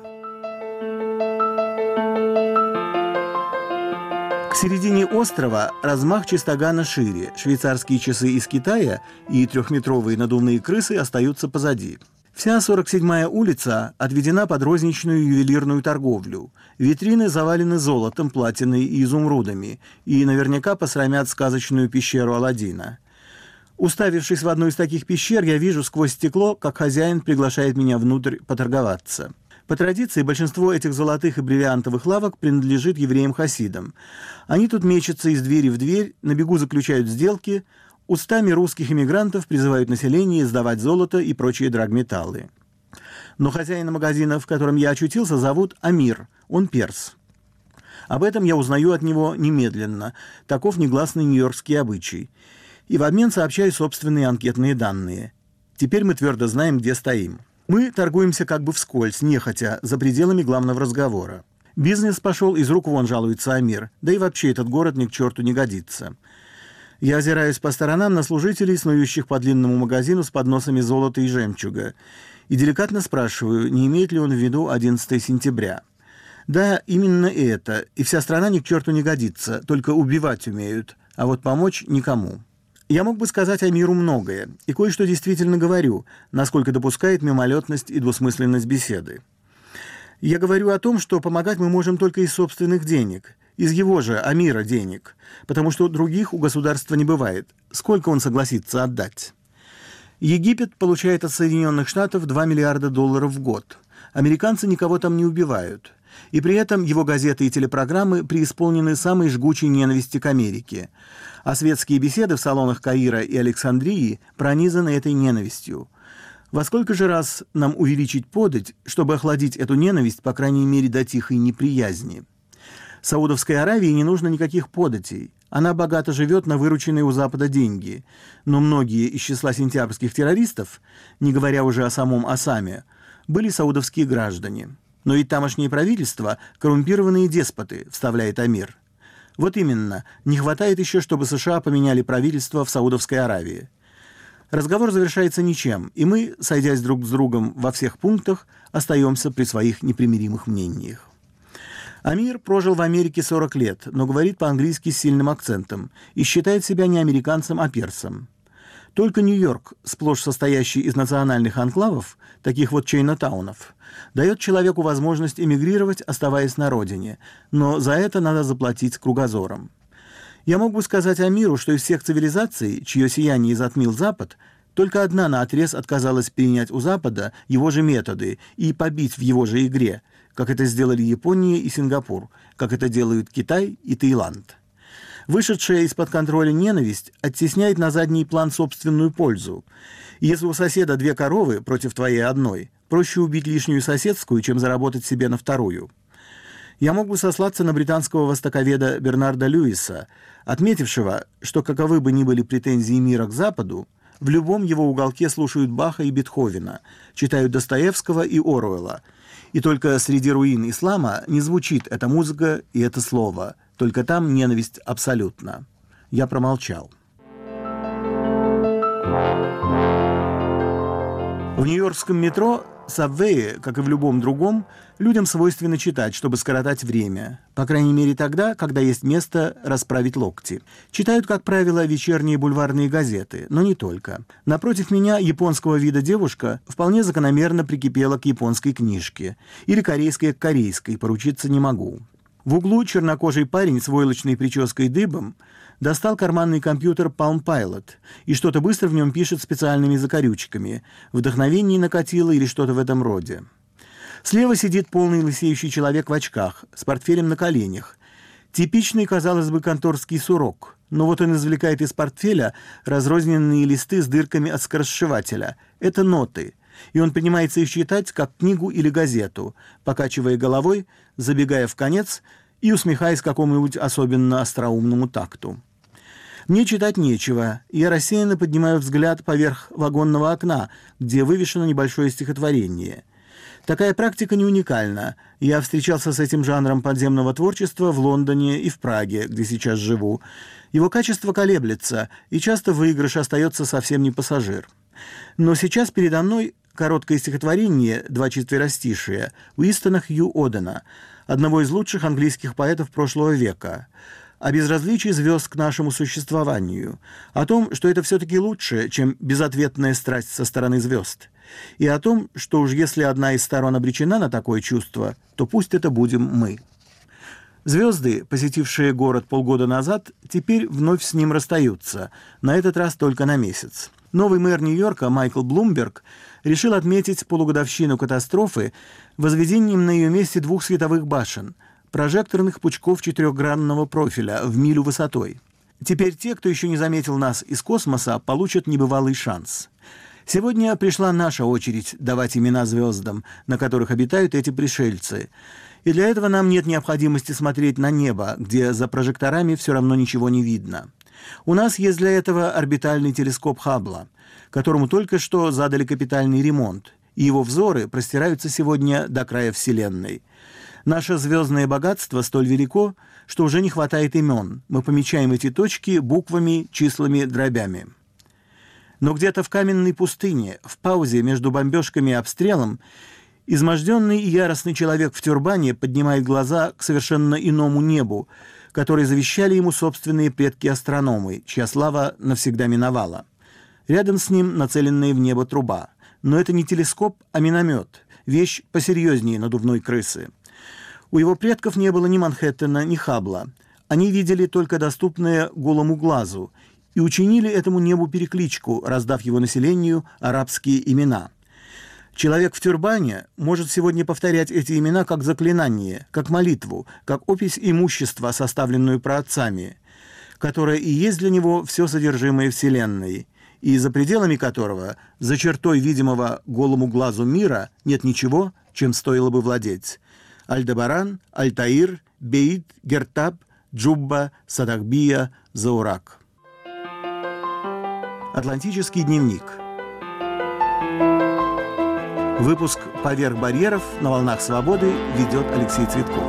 К середине острова размах чистогана шире, швейцарские часы из Китая и 3-метровые надувные крысы остаются позади. Вся 47-я улица отведена под розничную ювелирную торговлю. Витрины завалены золотом, платиной и изумрудами, и наверняка посрамят сказочную пещеру Аладдина. Уставившись в одну из таких пещер, я вижу сквозь стекло, как хозяин приглашает меня внутрь поторговаться. По традиции, большинство этих золотых и бриллиантовых лавок принадлежит евреям-хасидам. Они тут мечутся из двери в дверь, на бегу заключают сделки, устами русских эмигрантов призывают население сдавать золото и прочие драгметаллы. Но хозяина магазина, в котором я очутился, зовут Амир, он перс. Об этом я узнаю от него немедленно, таков негласный нью-йоркский обычай. И в обмен сообщаю собственные анкетные данные. Теперь мы твердо знаем, где стоим. Мы торгуемся как бы вскользь, нехотя, за пределами главного разговора. Бизнес пошел из рук вон, жалуется Амир, да и вообще этот город ни к черту не годится. Я озираюсь по сторонам на служителей, снующих по длинному магазину с подносами золота и жемчуга, и деликатно спрашиваю, не имеет ли он в виду 11 сентября. Да, именно это, и вся страна ни к черту не годится, только убивать умеют, а вот помочь никому. Я мог бы сказать Амиру многое, и кое-что действительно говорю, насколько допускает мимолетность и двусмысленность беседы. Я говорю о том, что помогать мы можем только из собственных денег, из его же, Амира, денег, потому что других у государства не бывает. Сколько он согласится отдать? Египет получает от Соединенных Штатов $2 миллиарда в год. Американцы никого там не убивают. И при этом его газеты и телепрограммы преисполнены самой жгучей ненависти к Америке. А светские беседы в салонах Каира и Александрии пронизаны этой ненавистью. Во сколько же раз нам увеличить подать, чтобы охладить эту ненависть, по крайней мере, до тихой неприязни? Саудовской Аравии не нужно никаких податей. Она богато живет на вырученные у Запада деньги. Но многие из числа сентябрьских террористов, не говоря уже о самом Осаме, были саудовские граждане. Но и тамошнее правительство – коррумпированные деспоты, вставляет Амир. Вот именно, не хватает еще, чтобы США поменяли правительство в Саудовской Аравии. Разговор завершается ничем, и мы, сойдясь друг с другом во всех пунктах, остаемся при своих непримиримых мнениях. Амир прожил в Америке 40 лет, но говорит по-английски с сильным акцентом и считает себя не американцем, а персом. Только Нью-Йорк, сплошь состоящий из национальных анклавов, таких вот чайнатаунов, дает человеку возможность эмигрировать, оставаясь на родине, но за это надо заплатить кругозором. Я мог бы сказать Амиру, что из всех цивилизаций, чье сияние затмил Запад, только одна наотрез отказалась перенять у Запада его же методы и побить в его же игре, как это сделали Япония и Сингапур, как это делают Китай и Таиланд. Вышедшая из-под контроля ненависть оттесняет на задний план собственную пользу. И если у соседа 2 коровы против твоей одной, проще убить лишнюю соседскую, чем заработать себе на вторую. Я мог бы сослаться на британского востоковеда Бернарда Льюиса, отметившего, что каковы бы ни были претензии мира к Западу, в любом его уголке слушают Баха и Бетховена, читают Достоевского и Оруэлла, и только среди руин ислама не звучит эта музыка и это слово, только там ненависть абсолютна. Я промолчал. В нью-йоркском метро, сабвее, как и в любом другом, людям свойственно читать, чтобы скоротать время. По крайней мере тогда, когда есть место расправить локти. Читают, как правило, вечерние бульварные газеты, но не только. Напротив меня японского вида девушка вполне закономерно прикипела к японской книжке. Или корейская к корейской, поручиться не могу. В углу чернокожий парень с войлочной прической дыбом достал карманный компьютер Palm Pilot и что-то быстро в нем пишет специальными закорючками. Вдохновение накатило или что-то в этом роде. Слева сидит полный лысеющий человек в очках, с портфелем на коленях. Типичный, казалось бы, конторский сурок. Но вот он извлекает из портфеля разрозненные листы с дырками от скоросшивателя. Это ноты. И он принимается их читать, как книгу или газету, покачивая головой, забегая в конец и усмехаясь какому-нибудь особенно остроумному такту. Мне читать нечего, и я рассеянно поднимаю взгляд поверх вагонного окна, где вывешено небольшое стихотворение. Такая практика не уникальна. Я встречался с этим жанром подземного творчества в Лондоне и в Праге, где сейчас живу. Его качество колеблется, и часто выигрыш остается совсем не пассажир. Но сейчас передо мной короткое стихотворение «Два четверостишия» Уинстона Хью Одена, одного из лучших английских поэтов прошлого века, о безразличии звезд к нашему существованию, о том, что это все-таки лучше, чем безответная страсть со стороны звезд, и о том, что уж если одна из сторон обречена на такое чувство, то пусть это будем мы. Звезды, посетившие город полгода назад, теперь вновь с ним расстаются, на этот раз только на месяц. Новый мэр Нью-Йорка Майкл Блумберг решил отметить полугодовщину катастрофы возведением на ее месте 2 световых башен, прожекторных пучков 4-гранного профиля в милю высотой. Теперь те, кто еще не заметил нас из космоса, получат небывалый шанс. Сегодня пришла наша очередь давать имена звездам, на которых обитают эти пришельцы. И для этого нам нет необходимости смотреть на небо, где за прожекторами все равно ничего не видно. У нас есть для этого орбитальный телескоп Хаббла, которому только что задали капитальный ремонт, и его взоры простираются сегодня до края Вселенной. Наше звездное богатство столь велико, что уже не хватает имен. Мы помечаем эти точки буквами, числами, дробями. Но где-то в каменной пустыне, в паузе между бомбежками и обстрелом, изможденный и яростный человек в тюрбане поднимает глаза к совершенно иному небу, которые завещали ему собственные предки-астрономы, чья слава навсегда миновала. Рядом с ним нацеленная в небо труба. Но это не телескоп, а миномет, вещь посерьезнее надувной крысы. У его предков не было ни Манхэттена, ни Хаббла. Они видели только доступное голому глазу и учинили этому небу перекличку, раздав его населению арабские имена. Человек в тюрбане может сегодня повторять эти имена как заклинание, как молитву, как опись имущества, составленную праотцами, которая и есть для него все содержимое Вселенной, и за пределами которого, за чертой видимого голому глазу мира, нет ничего, чем стоило бы владеть. Альдебаран, Альтаир, Беид, Гертаб, Джубба, Садахбия, Заурак. Атлантический дневник. Выпуск «Поверх барьеров» на волнах свободы ведет Алексей Цветков.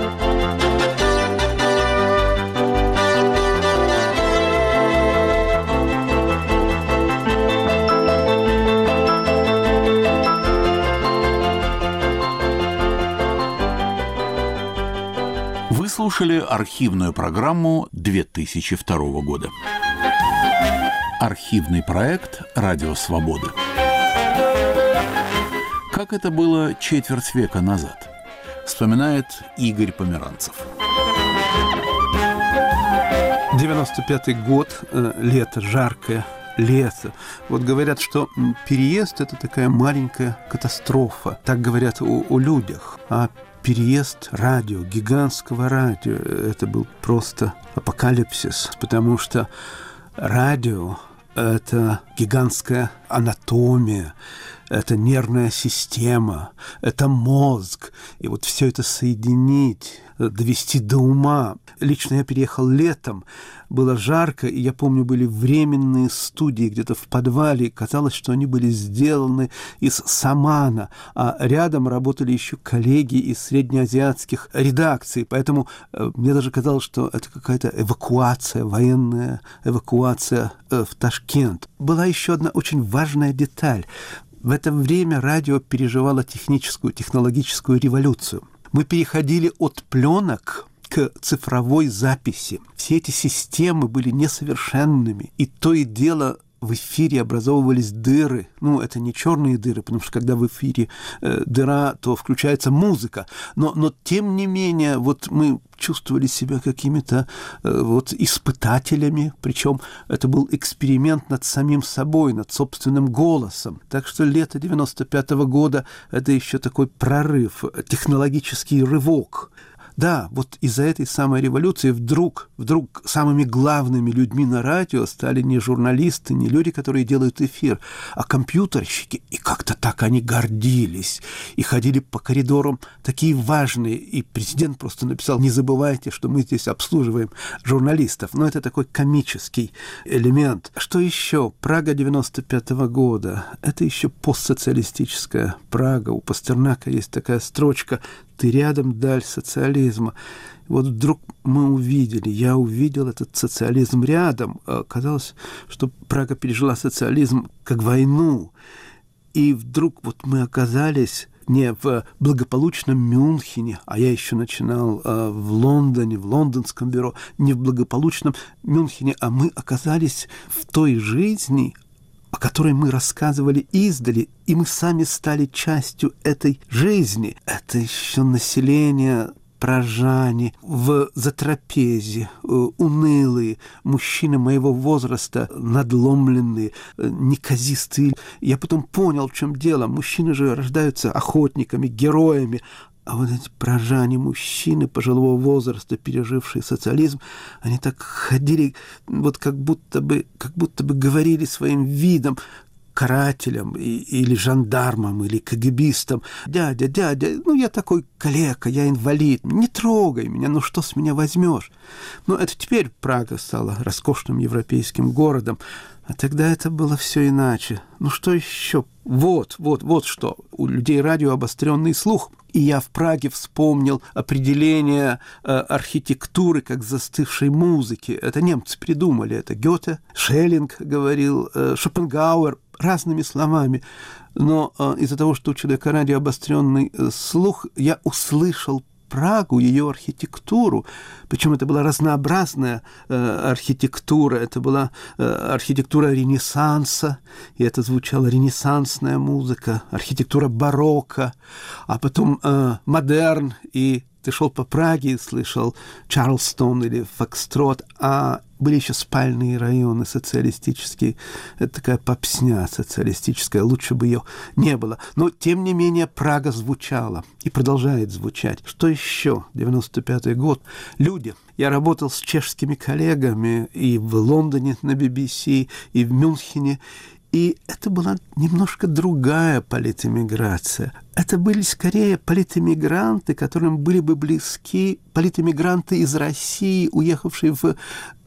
Вы слушали архивную программу 2002 года. Архивный проект «Радио Свободы». Как это было четверть века назад, вспоминает Игорь Померанцев. 95-й год, лето, жаркое лето. Вот говорят, что переезд – это такая маленькая катастрофа. Так говорят о людях. А переезд радио, гигантского радио – это был просто апокалипсис, потому что радио – это гигантская анатомия, это нервная система, это мозг. И вот все это соединить, довести до ума. Лично я переехал летом, было жарко, и я помню, были временные студии где-то в подвале, и казалось, что они были сделаны из самана, а рядом работали еще коллеги из среднеазиатских редакций, поэтому мне даже казалось, что это какая-то эвакуация, военная эвакуация в Ташкент. Была еще одна очень важная деталь. В это время радио переживало технологическую революцию. Мы переходили от пленок к цифровой записи. Все эти системы были несовершенными, и то и дело в эфире образовывались дыры. Ну, это не черные дыры, потому что когда в эфире дыра, то включается музыка. Но тем не менее, вот мы чувствовали себя какими-то испытателями, причем это был эксперимент над самим собой, над собственным голосом. Так что лето 95-го года – это еще такой прорыв, технологический рывок. Да, вот из-за этой самой революции вдруг самыми главными людьми на радио стали не журналисты, не люди, которые делают эфир, а компьютерщики. И как-то так они гордились. И ходили по коридорам такие важные. И президент просто написал: не забывайте, что мы здесь обслуживаем журналистов. Но это такой комический элемент. Что еще? Прага 95-го года. Это еще постсоциалистическая Прага. У Пастернака есть такая строчка: «Ты рядом, даль социализма». Вот вдруг я увидел этот социализм рядом. Казалось, что Прага пережила социализм как войну. И вдруг вот мы оказались не в благополучном Мюнхене, а я еще начинал в Лондоне, в лондонском бюро, не в благополучном Мюнхене, а мы оказались в той жизни, о которой мы рассказывали издали, и мы сами стали частью этой жизни. Это еще население прожане, в затрапезе, унылые, мужчины моего возраста, надломленные, неказистые. Я потом понял, в чем дело. Мужчины же рождаются охотниками, героями, а вот эти прожане, мужчины пожилого возраста, пережившие социализм, они так ходили, вот как будто бы говорили своим видом карателям или жандармам, или КГБистам: дядя, я такой калека, я инвалид, не трогай меня, что с меня возьмешь? Это теперь Прага стала роскошным европейским городом, а тогда это было все иначе. Что еще? Вот что. У людей радио обостренный слух. И я в Праге вспомнил определение архитектуры как застывшей музыки. Это немцы придумали. Это Гёте, Шеллинг говорил, Шопенгауэр, разными словами. Но из-за того, что у человека радио обостренный слух, я услышал Прагу, ее архитектуру. Причем это была разнообразная архитектура. Это была архитектура Ренессанса, и это звучала ренессансная музыка, архитектура барокко, а потом модерн и Ты шел по Праге и слышал Чарльстон или Фокстрот, а были еще спальные районы социалистические. Это такая попсня социалистическая, лучше бы ее не было. Но, тем не менее, Прага звучала и продолжает звучать. Что еще? 95-й год. Люди. Я работал с чешскими коллегами и в Лондоне на BBC, и в Мюнхене. И это была немножко другая политэмиграция. Это были скорее политэмигранты, которым были бы близки политэмигранты из России, уехавшие в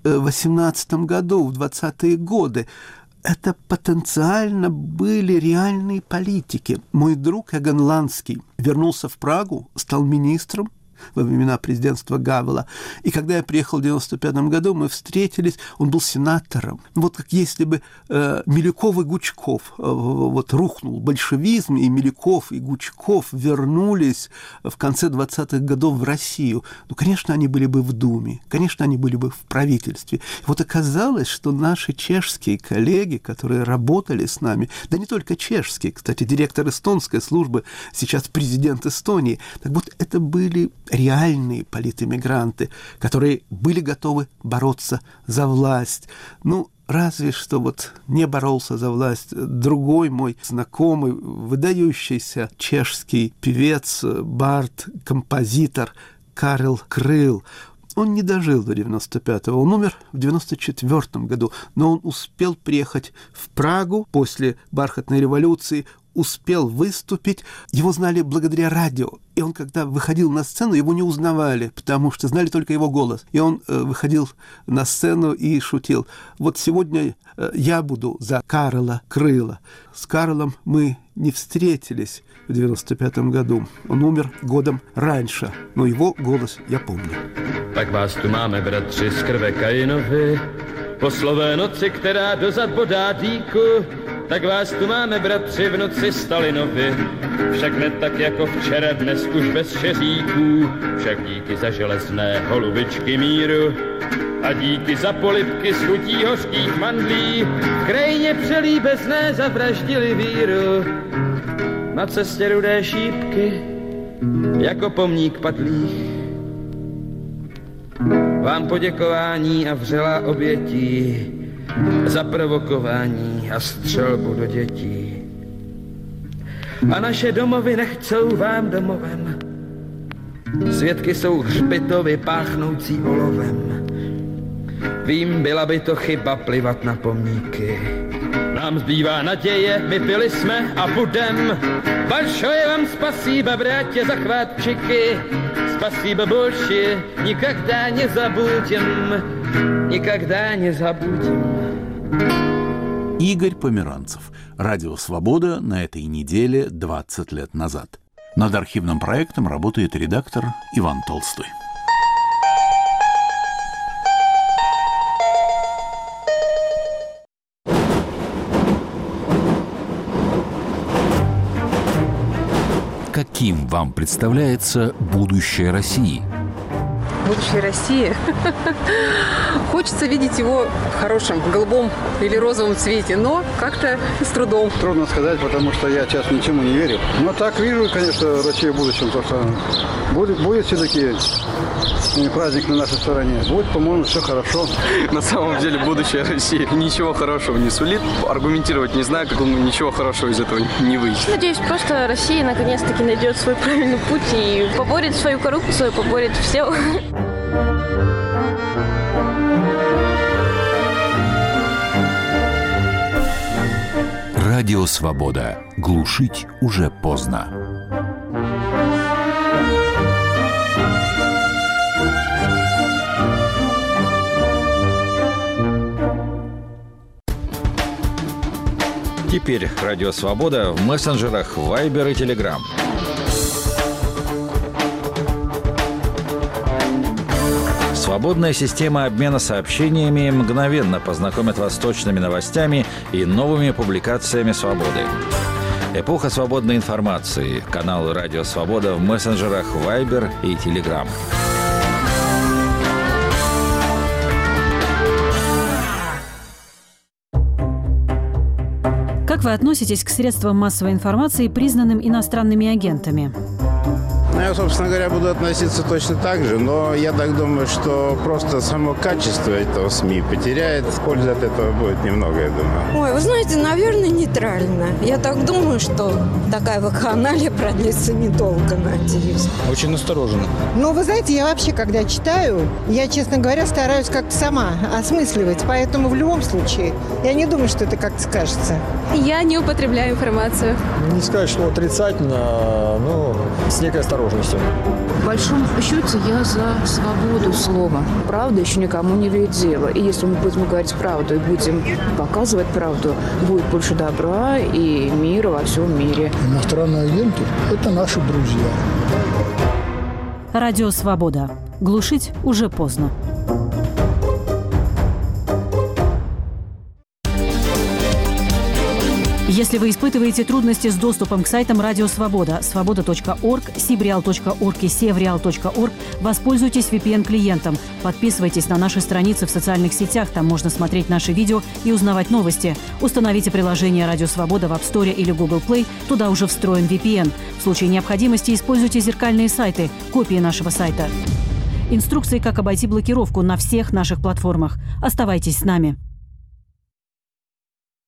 18 году, в 20-е годы. Это потенциально были реальные политики. Мой друг Эгон Ланский вернулся в Прагу, стал министром во времена президентства Гавела. И когда я приехал в 1995 году, мы встретились, он был сенатором. Вот как если бы Милюков и Гучков, вот рухнул большевизм, и Милюков и Гучков вернулись в конце 20-х годов в Россию. Ну, конечно, они были бы в Думе, конечно, они были бы в правительстве. И вот оказалось, что наши чешские коллеги, которые работали с нами, да не только чешские, кстати, директор эстонской службы, сейчас президент Эстонии, так вот это были реальные политэмигранты, которые были готовы бороться за власть. Ну, разве что вот не боролся за власть другой мой знакомый, выдающийся чешский певец, бард, композитор Карел Крыл. Он не дожил до 95-го, он умер в 94-м году, но он успел приехать в Прагу после бархатной революции, успел выступить, его знали благодаря радио. И он, когда выходил на сцену, его не узнавали, потому что знали только его голос. И он выходил на сцену и шутил. Вот сегодня я буду за Карела Крыла. С Карлом мы не встретились в 95-м году. Он умер годом раньше, но его голос я помню. Tak vás tu máme, bratři, z krve Kainovi, po slové noci, která dozad bodá dýku. Tak vás tu máme, bratři, v noci Stalinovi, však ne tak jako včera, dnes už bez šeříků, však díky za železné holubičky míru a díky za polibky s chutí hořkých mandlí, v krajině přelíbezné zavraždili víru. Na cestě rudé šípky, jako pomník padlých, vám poděkování a vřelá obětí za provokování a střelbu do dětí. A naše domovy nechcou vám domovem. Svědky jsou hřbitovy páchnoucí olovem. Vím, byla by to chyba plivat na pomníky. Nám zbývá naděje, my byli jsme a budem. Большое вам спасибо, братья захватчики. Спасибо большое, никогда не забудем. Никогда не забудем. Игорь Померанцев. Радио «Свобода» на этой неделе 20 лет назад. Над архивным проектом работает редактор Иван Толстой. Каким вам представляется будущее России? Будущее России. Хочется видеть его в хорошем, голубом или розовом цвете, но как-то с трудом. Трудно сказать, потому что я сейчас ничему не верю. Но так вижу, конечно, Россию в будущем, то что будет все-таки праздник на нашей стороне. Будет, по-моему, все хорошо. На самом деле будущее России ничего хорошего не сулит. Аргументировать не знаю, как ничего хорошего из этого не выйдет. Надеюсь, просто Россия наконец-таки найдет свой правильный путь и поборет свою коррупцию, поборет все. Радио «Свобода». Глушить уже поздно. Теперь Радио «Свобода» в мессенджерах Viber и Telegram. Свободная система обмена сообщениями мгновенно познакомит вас с точными новостями и новыми публикациями «Свободы». Эпоха свободной информации. Канал «Радио Свобода» в мессенджерах Viber и Telegram. Как вы относитесь к средствам массовой информации, признанным иностранными агентами? Я, собственно говоря, буду относиться точно так же, но я так думаю, что просто само качество этого СМИ потеряет. Пользы от этого будет немного, я думаю. Ой, вы знаете, наверное, нейтрально. Я так думаю, что такая вакханалия продлится недолго, надеюсь. Очень настороженно. Ну, вы знаете, я вообще, когда читаю, я, честно говоря, стараюсь как-то сама осмысливать. Поэтому в любом случае, я не думаю, что это как-то скажется. Я не употребляю информацию. Не сказать, что отрицательно, но с некой осторожностью. В большом счете я за свободу слова. Правда еще никому не имеет дела. И если мы будем говорить правду и будем показывать правду, будет больше добра и мира во всем мире. Иностранные агенты – это наши друзья. Радио «Свобода». Глушить уже поздно. Если вы испытываете трудности с доступом к сайтам Радио Свобода, свобода.орг, sibreal.org и sevreal.org, воспользуйтесь VPN-клиентом. Подписывайтесь на наши страницы в социальных сетях, там можно смотреть наши видео и узнавать новости. Установите приложение Радио Свобода в App Store или Google Play, туда уже встроен VPN. В случае необходимости используйте зеркальные сайты, копии нашего сайта. Инструкции, как обойти блокировку на всех наших платформах. Оставайтесь с нами.